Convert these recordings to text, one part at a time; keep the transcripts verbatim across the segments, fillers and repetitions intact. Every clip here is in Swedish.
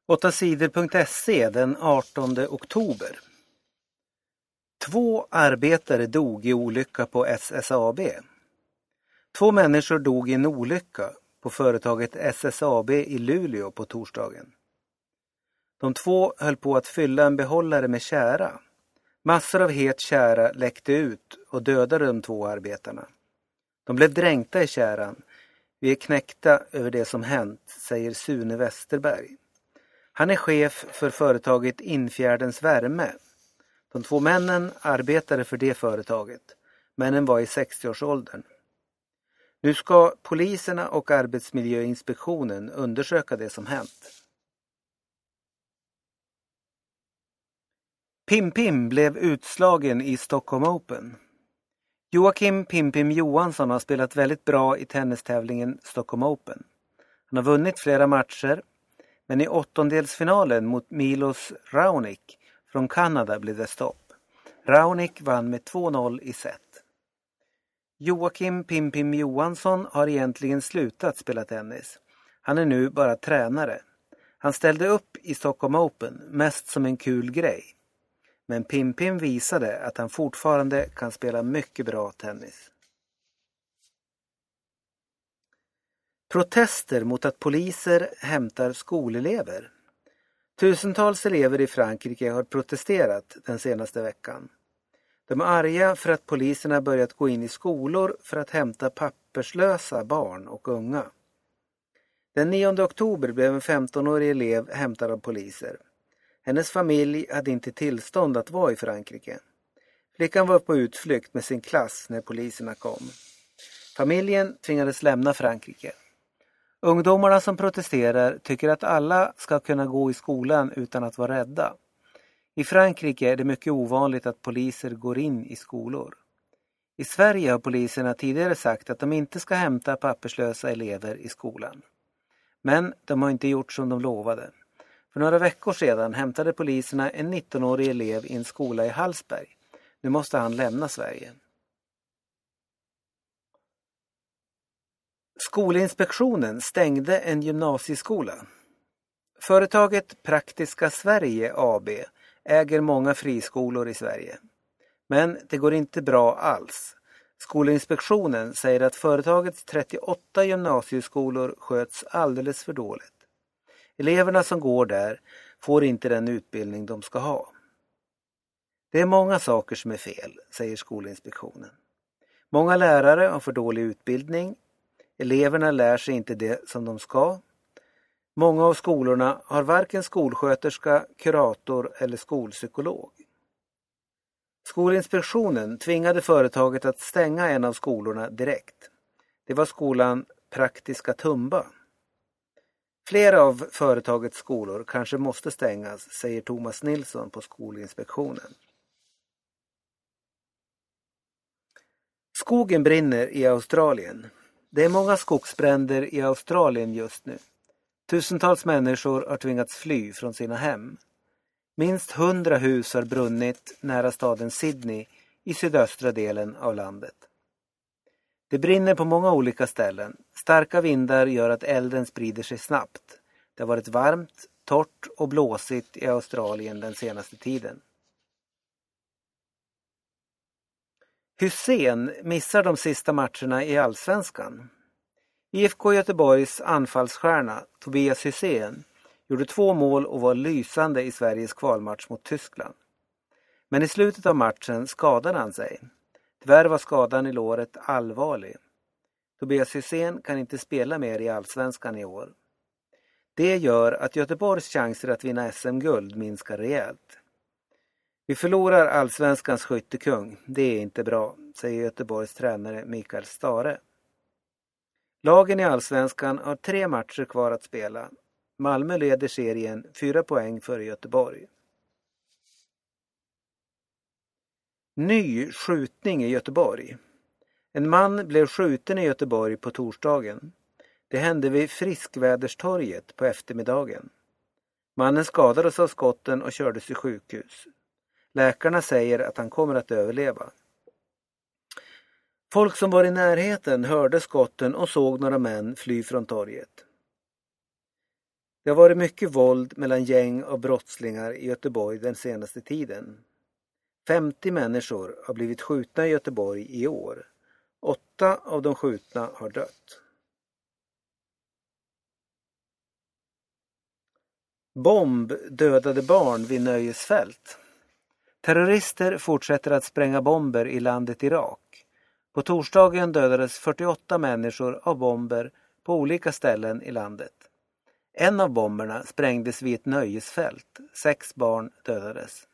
åtta sidor punkt se den artonde oktober. Två arbetare dog i olycka på S S A B. Två människor dog i en olycka på företaget S S A B i Luleå på torsdagen. De två höll på att fylla en behållare med tjära. Massor av het tjära läckte ut och dödade de två arbetarna. De blev dränkta i tjäran. Vi är knäckta över det som hänt, säger Sune Westerberg. Han är chef för företaget Infjärdens värme. De två männen arbetade för det företaget. Männen var i sextioårsåldern. Nu ska poliserna och Arbetsmiljöinspektionen undersöka det som hänt. Pim Pim blev utslagen i Stockholm Open. Joakim Pim Pim Johansson har spelat väldigt bra i tennistävlingen Stockholm Open. Han har vunnit flera matcher, men i åttondelsfinalen mot Milos Raonic från Kanada blev det stopp. Raonic vann med två noll i set. Joakim Pim Pim Johansson har egentligen slutat spela tennis. Han är nu bara tränare. Han ställde upp i Stockholm Open mest som en kul grej. Men Pim Pim visade att han fortfarande kan spela mycket bra tennis. Protester mot att poliser hämtar skolelever. Tusentals elever i Frankrike har protesterat den senaste veckan. De är arga för att poliserna börjat gå in i skolor för att hämta papperslösa barn och unga. Den nionde oktober blev en femtonårig elev hämtad av poliser. Hennes familj hade inte tillstånd att vara i Frankrike. Flickan var på utflykt med sin klass när poliserna kom. Familjen tvingades lämna Frankrike. Ungdomarna som protesterar tycker att alla ska kunna gå i skolan utan att vara rädda. I Frankrike är det mycket ovanligt att poliser går in i skolor. I Sverige har poliserna tidigare sagt att de inte ska hämta papperslösa elever i skolan. Men de har inte gjort som de lovade. För några veckor sedan hämtade poliserna en nittonårig elev i en skola i Hallsberg. Nu måste han lämna Sverige. Skolinspektionen stängde en gymnasieskola. Företaget Praktiska Sverige A B äger många friskolor i Sverige. Men det går inte bra alls. Skolinspektionen säger att företagets trettioåtta gymnasieskolor sköts alldeles för dåligt. Eleverna som går där får inte den utbildning de ska ha. Det är många saker som är fel, säger Skolinspektionen. Många lärare har för dålig utbildning. Eleverna lär sig inte det som de ska. Många av skolorna har varken skolsköterska, kurator eller skolpsykolog. Skolinspektionen tvingade företaget att stänga en av skolorna direkt. Det var skolan Praktiska Tumba. Flera av företagets skolor kanske måste stängas, säger Thomas Nilsson på Skolinspektionen. Skogen brinner i Australien. Det är många skogsbränder i Australien just nu. Tusentals människor har tvingats fly från sina hem. Minst hundra hus har brunnit nära staden Sydney i sydöstra delen av landet. Det brinner på många olika ställen. Starka vindar gör att elden sprider sig snabbt. Det har varit varmt, torrt och blåsigt i Australien den senaste tiden. Hussein missar de sista matcherna i Allsvenskan. I F K Göteborgs anfallsstjärna Tobias Hysén gjorde två mål och var lysande i Sveriges kvalmatch mot Tyskland. Men i slutet av matchen skadade han sig. Tyvärr var skadan i låret allvarlig. Tobias Hysén kan inte spela mer i Allsvenskan i år. Det gör att Göteborgs chanser att vinna S M-guld minskar rejält. Vi förlorar Allsvenskans skyttekung. Det är inte bra, säger Göteborgs tränare Mikael Stare. Lagen i Allsvenskan har tre matcher kvar att spela. Malmö leder serien fyra poäng före Göteborg. Ny skjutning i Göteborg. En man blev skjuten i Göteborg på torsdagen. Det hände vid Friskväderstorget på eftermiddagen. Mannen skadades av skotten och kördes till sjukhus. Läkarna säger att han kommer att överleva. Folk som var i närheten hörde skotten och såg några män fly från torget. Det har varit mycket våld mellan gäng och brottslingar i Göteborg den senaste tiden. femtio människor har blivit skjutna i Göteborg i år. Åtta av de skjutna har dött. Bomb dödade barn vid nöjesfält. Terrorister fortsätter att spränga bomber i landet Irak. På torsdagen dödades fyrtioåtta människor av bomber på olika ställen i landet. En av bomberna sprängdes vid ett nöjesfält. Sex barn dödades.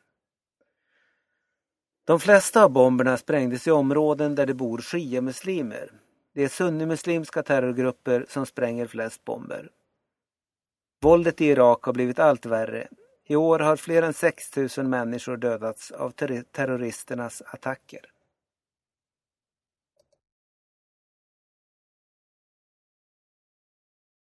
De flesta av bomberna sprängdes i områden där det bor shia-muslimer. Det är sunnimuslimska terrorgrupper som spränger flest bomber. Våldet i Irak har blivit allt värre. I år har fler än sex tusen människor dödats av ter- terroristernas attacker.